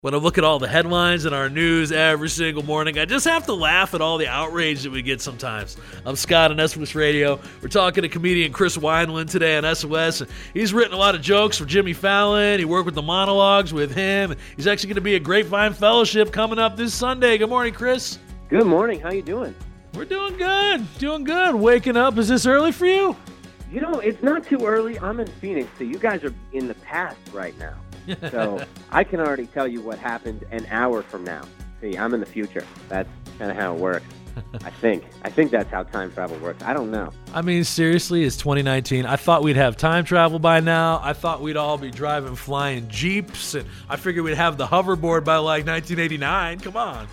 When I look at all the headlines in our news every single morning, I just have to laugh at all the outrage that we get sometimes. I'm Scott on SOS Radio. We're talking to comedian Chris Wineland today on SOS. He's written a lot of jokes for Jimmy Fallon. He worked with the monologues with him. He's actually going to be at Grapevine Fellowship coming up this Sunday. Good morning, Chris. Good morning. How you doing? We're doing good. Waking up. Is this early for you? You know, it's not too early. I'm in Phoenix, so you guys are in the past right now. So I can already tell you what happened an hour from now. See, I'm in the future. That's kind of how it works. I think that's how time travel works. I don't know. I mean, seriously, it's 2019. I thought we'd have time travel by now. I thought we'd all be driving flying Jeeps, and I figured we'd have the hoverboard by like 1989. Come on.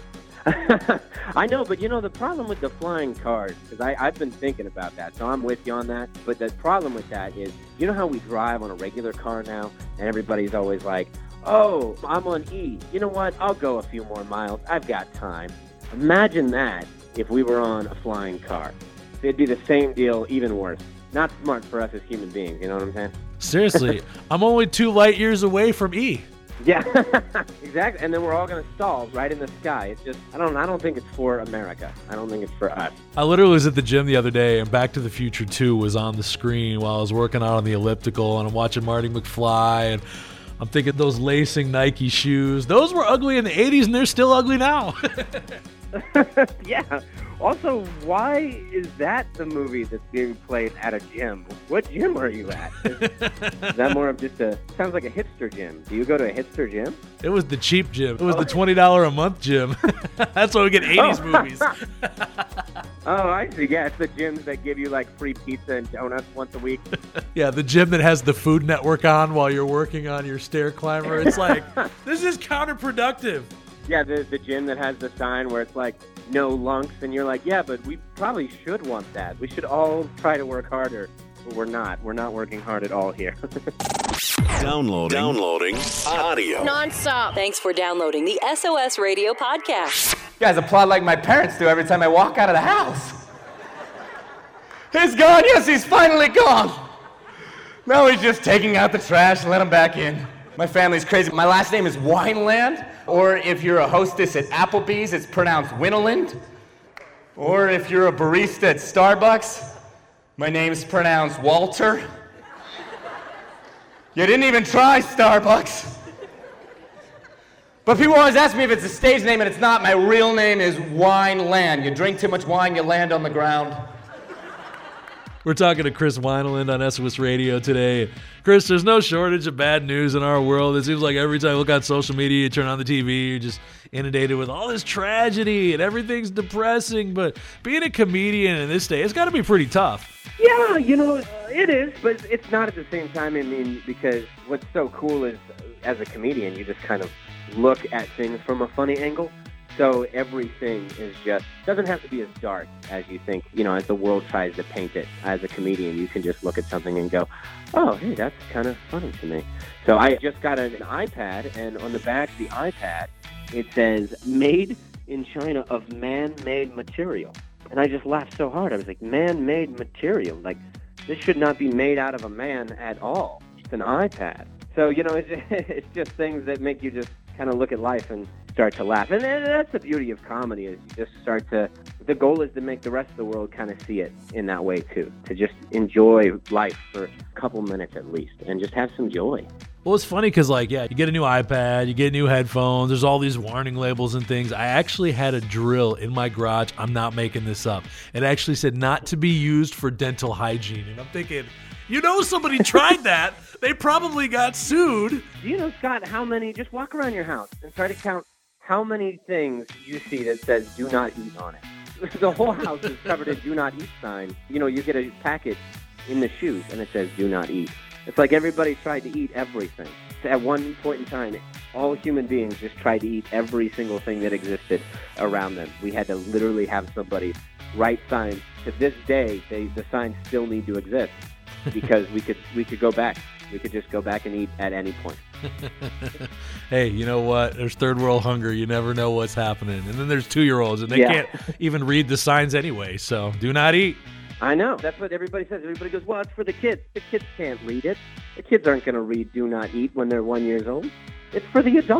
I know, but you know, the problem with the flying cars, because I've been thinking about that, so I'm with you on that, but the problem with that is, you know how we drive on a regular car now, and everybody's always like, oh, I'm on E. You know what? I'll go a few more miles. I've got time. Imagine that if we were on a flying car. It'd be the same deal, even worse. Not smart for us as human beings, you know what I'm saying? Seriously, I'm only 2 light years away from E. Yeah, exactly. And then we're all going to stall right in the sky. It's just, I don't think it's for America. I don't think it's for us. I literally was at the gym the other day, and Back to the Future 2 was on the screen while I was working out on the elliptical, and I'm watching Marty McFly, and I'm thinking those lacing Nike shoes. Those were ugly in the 80s, and they're still ugly now. Yeah. Also, why is that the movie that's being played at a gym? What gym are you at? Is that more of just sounds like a hipster gym. Do you go to a hipster gym? It was the cheap gym. It was the $20 a month gym. That's why we get 80s movies. Oh, I see. Yeah, it's the gyms that give you like free pizza and donuts once a week. Yeah, the gym that has the Food Network on while you're working on your stair climber. It's like, this is counterproductive. Yeah, the gym that has the sign where it's like, no lunks, and you're like, yeah, but we probably should want that. We should all try to work harder, but we're not. We're not working hard at all here. Downloading audio. Non-stop. Thanks for downloading the SOS Radio podcast. You guys applaud like my parents do every time I walk out of the house. He's gone. Yes, he's finally gone. Now he's just taking out the trash and let him back in. My family's crazy. My last name is Wineland. Or if you're a hostess at Applebee's, it's pronounced Winneland. Or if you're a barista at Starbucks, my name's pronounced Walter. You didn't even try Starbucks. But people always ask me if it's a stage name, and it's not. My real name is Wineland. You drink too much wine, you land on the ground. We're talking to Chris Wineland on SOS Radio today. Chris, there's no shortage of bad news in our world. It seems like every time you look on social media, you turn on the TV, you're just inundated with all this tragedy and everything's depressing. But being a comedian in this day, it's got to be pretty tough. Yeah, you know, it is, but it's not at the same time. I mean, because what's so cool is, as a comedian, you just kind of look at things from a funny angle. So everything is doesn't have to be as dark as you think, you know, as the world tries to paint it. As a comedian, you can just look at something and go, oh, hey, that's kind of funny to me. So I just got an iPad, and on the back of the iPad, it says, made in China of man-made material. And I just laughed so hard. I was like, man-made material? Like, this should not be made out of a man at all. It's an iPad. So, you know, it's just things that make you just kind of look at life and start to laugh. And that's the beauty of comedy, is you just start to, the goal is to make the rest of the world kind of see it in that way too, to just enjoy life for a couple minutes at least and just have some joy. Well, it's funny because, like, yeah, you get a new iPad, you get new headphones, there's all these warning labels and things. I actually had a drill in my garage. I'm not making this up. It actually said not to be used for dental hygiene. And I'm thinking, you know, somebody tried that. They probably got sued. Do you know, Scott, how many, just walk around your house and try to count how many things you see that says do not eat on it. The whole house is covered in do not eat signs. You know, you get a packet in the shoes and it says do not eat. It's like everybody tried to eat everything. At one point in time, all human beings just tried to eat every single thing that existed around them. We had to literally have somebody write signs. To this day, the signs still need to exist because we could go back. We could just go back and eat at any point. Hey, you know what? There's third world hunger. You never know what's happening. And then there's 2-year-olds, and they can't even read the signs anyway. So do not eat. I know. That's what everybody says. Everybody goes, well, it's for the kids. The kids can't read it. The kids aren't going to read do not eat when they're 1 year old. It's for the adults.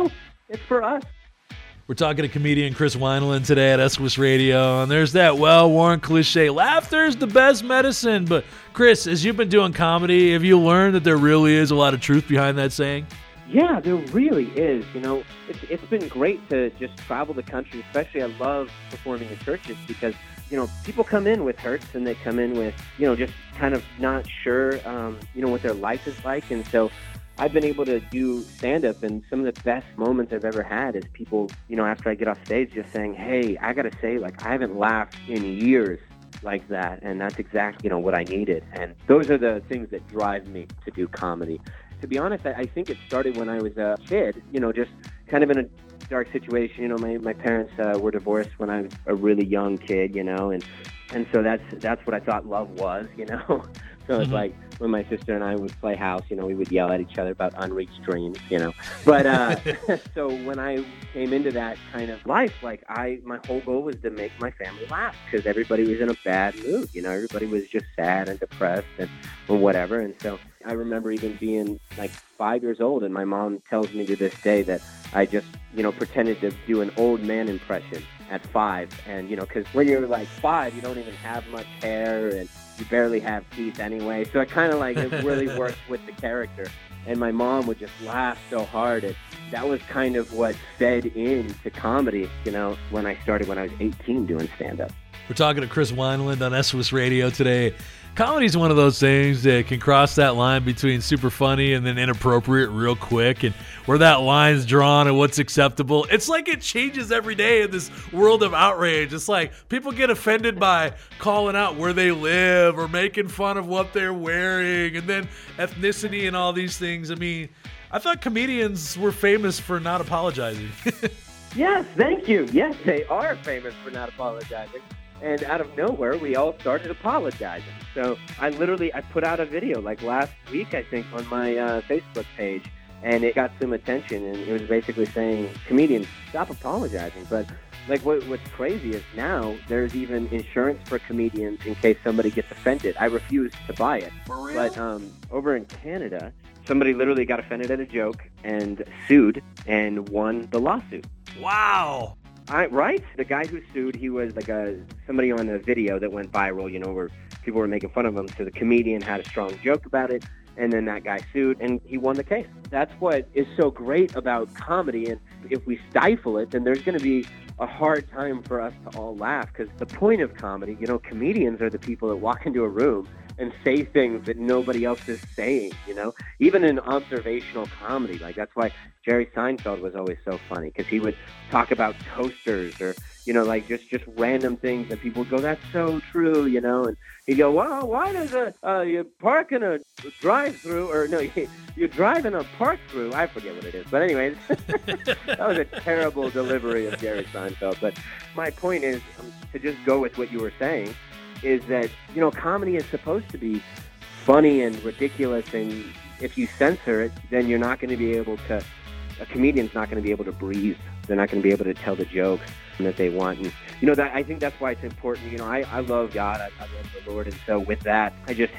it's for us. We're talking to comedian Chris Wineland today at SOS Radio, and there's that well-worn cliche, laughter's the best medicine. But Chris, as you've been doing comedy, have you learned that there really is a lot of truth behind that saying? Yeah, there really is. You know, it's been great to just travel the country, especially I love performing in churches because, you know, people come in with hurts and they come in with, you know, just kind of not sure, you know, what their life is like. And so I've been able to do stand-up, and some of the best moments I've ever had is people, you know, after I get off stage just saying, hey, I got to say, like, I haven't laughed in years like that, and that's exactly, you know, what I needed. And those are the things that drive me to do comedy. To be honest, I think it started when I was a kid, you know, just kind of in a dark situation. You know, my parents were divorced when I was a really young kid, you know, and so that's what I thought love was, you know. So it's like when my sister and I would play house, you know, we would yell at each other about unreached dreams, you know. But so when I came into that kind of life, like my whole goal was to make my family laugh because everybody was in a bad mood, you know. Everybody was just sad and depressed and or whatever. And so I remember even being like 5 years old, and my mom tells me to this day that I just, you know, pretended to do an old man impression at 5. And, you know, because when you're like 5, you don't even have much hair and you barely have teeth anyway. So it kind of like, it really works with the character. And my mom would just laugh so hard. And that was kind of what fed into comedy, you know, when I started when I was 18 doing stand-up. We're talking to Chris Wineland on SOS Radio today. Comedy is one of those things that can cross that line between super funny and then inappropriate real quick, and where that line's drawn and what's acceptable. It's like it changes every day in this world of outrage. It's like people get offended by calling out where they live or making fun of what they're wearing, and then ethnicity and all these things. I mean, I thought comedians were famous for not apologizing. Yes, thank you. Yes, they are famous for not apologizing. And out of nowhere, we all started apologizing. So I put out a video like last week, I think, on my Facebook page, and it got some attention. And it was basically saying, comedians, stop apologizing. But like what's crazy is now there's even insurance for comedians in case somebody gets offended. I refuse to buy it. For real? But over in Canada, somebody literally got offended at a joke and sued and won the lawsuit. Wow. Right? The guy who sued, he was like somebody on a video that went viral, you know, where people were making fun of him. So the comedian had a strong joke about it, and then that guy sued, and he won the case. That's what is so great about comedy, and if we stifle it, then there's going to be a hard time for us to all laugh, because the point of comedy, you know, comedians are the people that walk into a room and say things that nobody else is saying, you know, even in observational comedy. Like, that's why Jerry Seinfeld was always so funny, because he would talk about toasters or, you know, like just random things that people would go, that's so true, you know, and he'd go, well, why does you park in a drive-through, or no, you drive in a park-through, I forget what it is, but anyways, that was a terrible delivery of Jerry Seinfeld. But my point is, to just go with what you were saying, is that, you know, comedy is supposed to be funny and ridiculous, and if you censor it, then you're not going to be able to, a comedian's not going to be able to breathe. They're not going to be able to tell the jokes that they want. And, you know, I think that's why it's important. You know, I love God. I love the Lord. And so with that,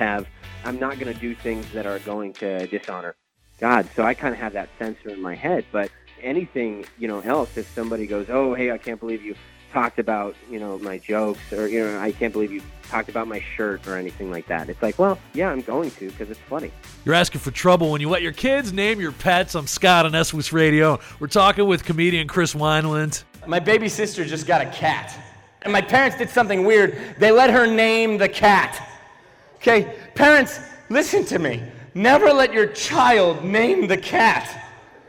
I'm not going to do things that are going to dishonor God. So I kind of have that censor in my head. But anything, you know, else, if somebody goes, oh, hey, I can't believe you talked about, you know, my jokes, or, you know, I can't believe you talked about my shirt or anything like that. It's like, well, yeah, I'm going to, because it's funny. You're asking for trouble when you let your kids name your pets. I'm Scott on SOS Radio. We're talking with comedian Chris Wineland. My baby sister just got a cat, and my parents did something weird. They let her name the cat. Okay, parents, listen to me. Never let your child name the cat.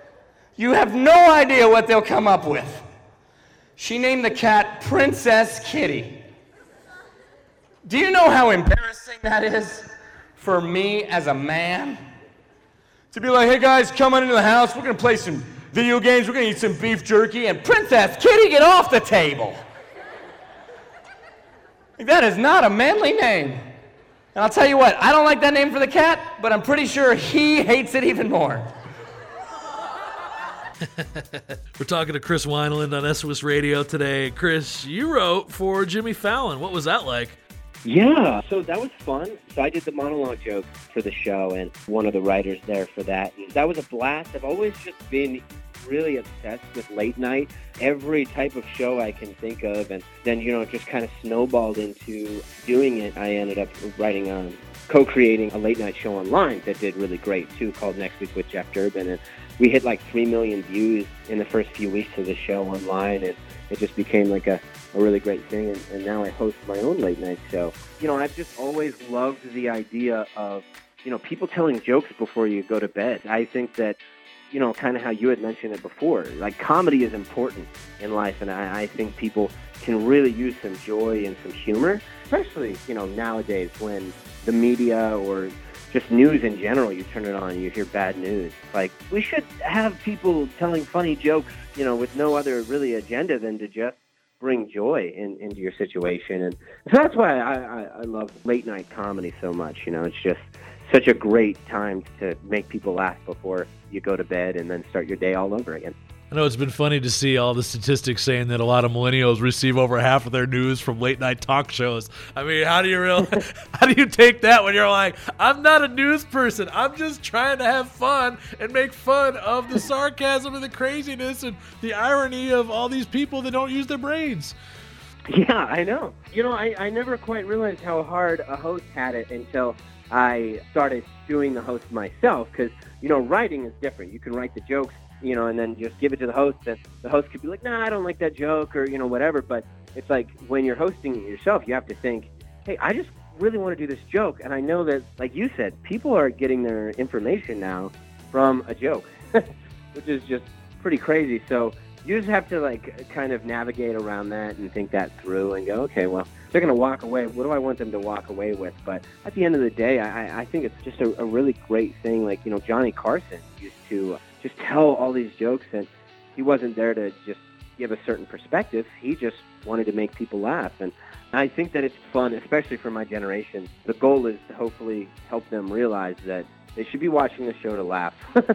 You have no idea what they'll come up with. She named the cat Princess Kitty. Do you know how embarrassing that is for me as a man? To be like, hey guys, come on into the house, we're gonna play some video games, we're gonna eat some beef jerky, and Princess Kitty, get off the table. Like, that is not a manly name. And I'll tell you what, I don't like that name for the cat, but I'm pretty sure he hates it even more. We're talking to Chris Wineland on SOS Radio today. Chris, you wrote for Jimmy Fallon. What was that like? Yeah, so that was fun. So I did the monologue joke for the show, and one of the writers there for that. And that was a blast. I've always just been really obsessed with late night, every type of show I can think of, and then, it just kind of snowballed into doing it. I ended up co-creating a late night show online that did really great too, called Next Week with Jeff Durbin, and we hit like 3 million views in the first few weeks of the show online, and it just became like a really great thing, and now I host my own late night show. I've just always loved the idea of, people telling jokes before you go to bed. I think that, kind of how you had mentioned it before, like comedy is important in life, and I think people can really use some joy and some humor, especially, nowadays when the media or just news in general, you turn it on and you hear bad news. Like, we should have people telling funny jokes, with no other really agenda than to just bring joy into your situation. And so that's why I love late night comedy so much. It's just such a great time to make people laugh before you go to bed and then start your day all over again. I know it's been funny to see all the statistics saying that a lot of millennials receive over half of their news from late night talk shows. I mean, how do you take that when you're like, I'm not a news person. I'm just trying to have fun and make fun of the sarcasm and the craziness and the irony of all these people that don't use their brains. Yeah, I know. I never quite realized how hard a host had it until I started doing the host myself, because, writing is different. You can write the jokes, and then just give it to the host, and the host could be like, nah, I don't like that joke, or, whatever. But it's like when you're hosting it yourself, you have to think, hey, I just really want to do this joke. And I know that, like you said, people are getting their information now from a joke, which is just pretty crazy. So you just have to, kind of navigate around that and think that through and go, okay, well, they're going to walk away. What do I want them to walk away with? But at the end of the day, I think it's just a really great thing. Like, Johnny Carson used to just tell all these jokes, and he wasn't there to just give a certain perspective. He just wanted to make people laugh. And I think that it's fun, especially for my generation. The goal is to hopefully help them realize that they should be watching the show to laugh,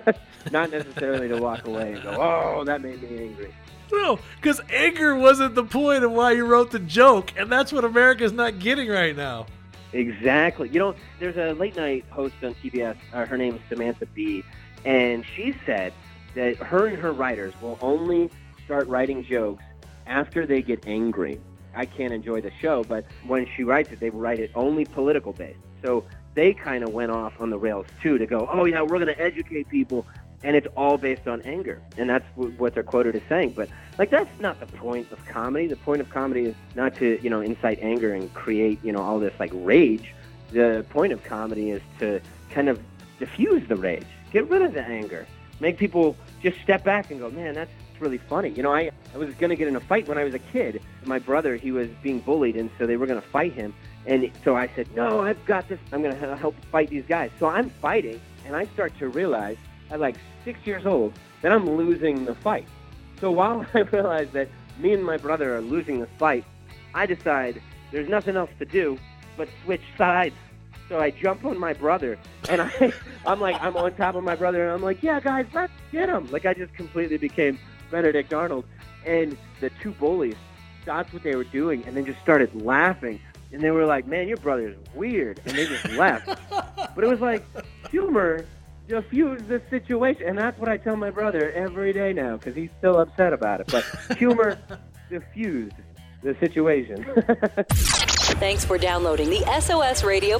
not necessarily to walk away and go, oh, that made me angry. No, because anger wasn't the point of why you wrote the joke, and that's what America's not getting right now. Exactly. There's a late night host on TBS. Her name is Samantha Bee, and she said that her and her writers will only start writing jokes after they get angry. I can't enjoy the show, but when she writes it, they write it only political based. So they kind of went off on the rails too, to go, oh yeah, we're going to educate people, and it's all based on anger. And that's what they're quoted as saying. But that's not the point of comedy. The point of comedy is not to, incite anger and create, all this rage. The point of comedy is to kind of diffuse the rage, get rid of the anger, make people just step back and go, man, that's really funny. I was going to get in a fight when I was a kid. My brother, he was being bullied, and so they were going to fight him. And so I said, no, I've got this. I'm going to help fight these guys. So I'm fighting, and I start to realize at 6 years old that I'm losing the fight. So while I realize that me and my brother are losing the fight, I decide there's nothing else to do but switch sides. So I jump on my brother, and I'm on top of my brother, and I'm like, yeah, guys, let's get him. I just completely became Benedict Arnold. And the two bullies stopped what they were doing and then just started laughing. And they were like, man, your brother's weird. And they just left. But it was humor diffused the situation. And that's what I tell my brother every day now, because he's still upset about it. But humor diffused the situation. Thanks for downloading the SOS Radio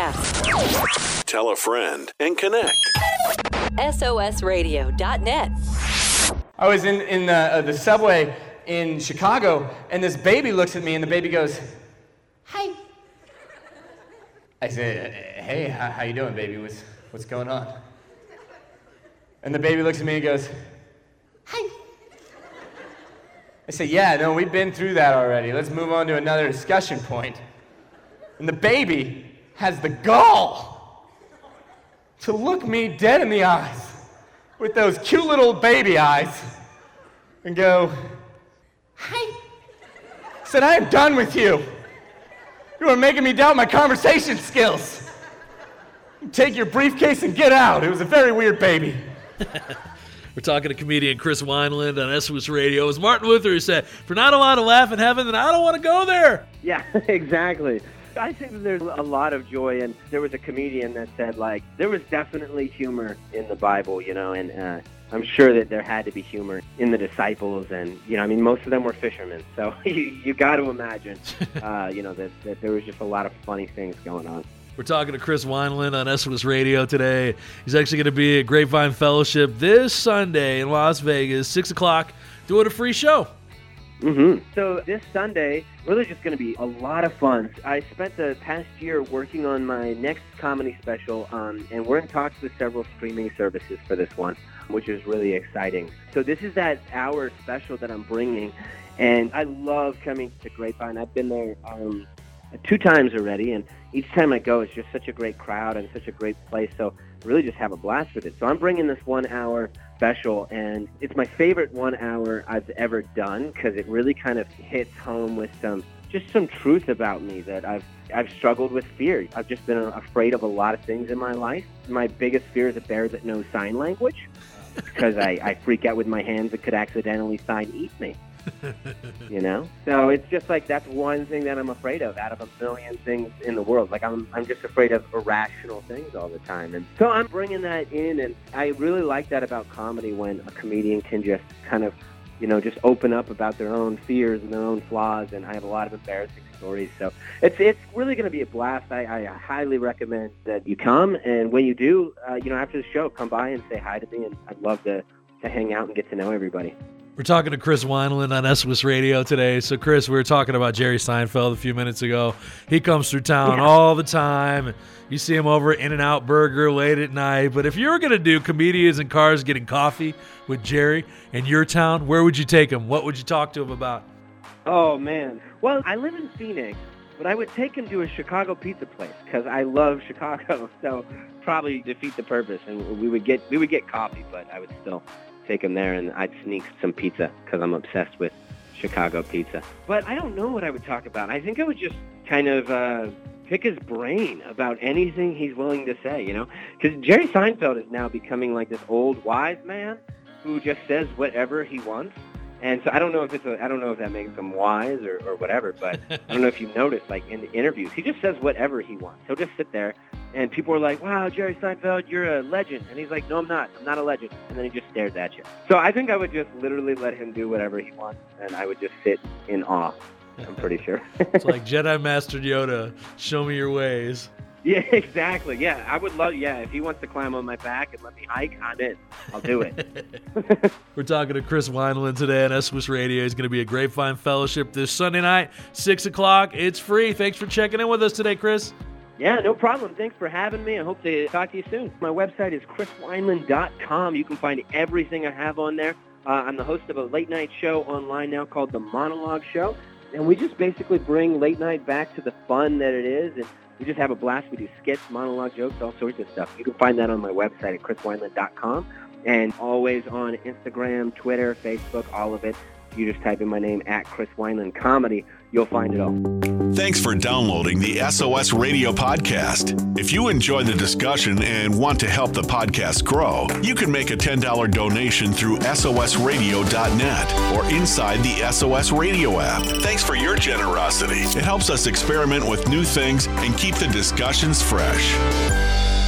podcast. Tell a friend and connect. SOSradio.net. I was in the subway in Chicago, and this baby looks at me, and the baby goes, hi. I said, hey, how you doing, baby? What's going on? And the baby looks at me and goes, hi. I said, yeah, no, we've been through that already. Let's move on to another discussion point. And the baby has the gall to look me dead in the eyes with those cute little baby eyes and go, hi. I said, I am done with you. You are making me doubt my conversation skills. Take your briefcase and get out. It was a very weird baby. We're talking to comedian Chris Wineland on SOS Radio. It was Martin Luther who said, if you're not allowed to laugh in heaven, then I don't want to go there. Yeah, exactly. I think that there's a lot of joy, and there was a comedian that said, there was definitely humor in the Bible, and I'm sure that there had to be humor in the disciples, and most of them were fishermen. So you got to imagine, that there was just a lot of funny things going on. We're talking to Chris Wineland on SOS Radio today. He's actually going to be at Grapevine Fellowship this Sunday in Las Vegas, 6 o'clock, doing a free show. Mm-hmm. So this Sunday, really just going to be a lot of fun. I spent the past year working on my next comedy special, and we're in talks with several streaming services for this one, which is really exciting. So this is that hour special that I'm bringing, and I love coming to Grapevine. I've been there 2 times already, and each time I go, it's just such a great crowd and such a great place. So I really just have a blast with it. So I'm bringing this 1 hour special, and it's my favorite 1 hour I've ever done because it really kind of hits home with some truth about me that I've struggled with fear. I've just been afraid of a lot of things in my life. My biggest fear is a bear that knows sign language because I freak out with my hands that could accidentally sign eat me. So it's just like that's one thing that I'm afraid of out of a million things in the world. Like I'm just afraid of irrational things all the time, and so I'm bringing that in, and I really like that about comedy when a comedian can just kind of just open up about their own fears and their own flaws, and I have a lot of embarrassing stories. So it's really going to be a blast. I highly recommend that you come, and when you do, after the show, come by and say hi to me, and I'd love to hang out and get to know everybody. We're talking to Chris Wineland on SOS Radio today. So, Chris, we were talking about Jerry Seinfeld a few minutes ago. He comes through town all the time. You see him over at In-N-Out Burger late at night. But if you were going to do comedians in cars getting coffee with Jerry in your town, where would you take him? What would you talk to him about? Oh, man. Well, I live in Phoenix, but I would take him to a Chicago pizza place because I love Chicago. So probably defeat the purpose. And we would get coffee, but I would still take him there, and I'd sneak some pizza because I'm obsessed with Chicago pizza. But I don't know what I would talk about. I think I would just kind of pick his brain about anything he's willing to say, because Jerry Seinfeld is now becoming like this old wise man who just says whatever he wants. And so I don't know if that makes him wise or whatever, but I don't know if you've noticed, like in the interviews, he just says whatever he wants. He'll just sit there, and people are like, wow, Jerry Seinfeld, you're a legend. And he's like, no, I'm not a legend. And then he just stares at you. So I think I would just literally let him do whatever he wants, and I would just sit in awe, I'm pretty sure. It's like Jedi Master Yoda, show me your ways. Yeah, exactly. Yeah, I would love, if he wants to climb on my back and let me hike, I'm in. I'll do it. We're talking to Chris Wineland today on SOS Radio. He's going to be at Grapevine Fellowship this Sunday night, 6 o'clock. It's free. Thanks for checking in with us today, Chris. Yeah, no problem. Thanks for having me. I hope to talk to you soon. My website is chriswineland.com. You can find everything I have on there. I'm the host of a late-night show online now called The Monologue Show, and we just basically bring late night back to the fun that it is, and we just have a blast. We do skits, monologue jokes, all sorts of stuff. You can find that on my website at chriswineland.com, and always on Instagram, Twitter, Facebook, all of it. You just type in my name at Chris Wineland Comedy. You'll find it all. Thanks for downloading the SOS Radio podcast. If you enjoy the discussion and want to help the podcast grow, you can make a $10 donation through SOSradio.net or inside the SOS Radio app. Thanks for your generosity. It helps us experiment with new things and keep the discussions fresh.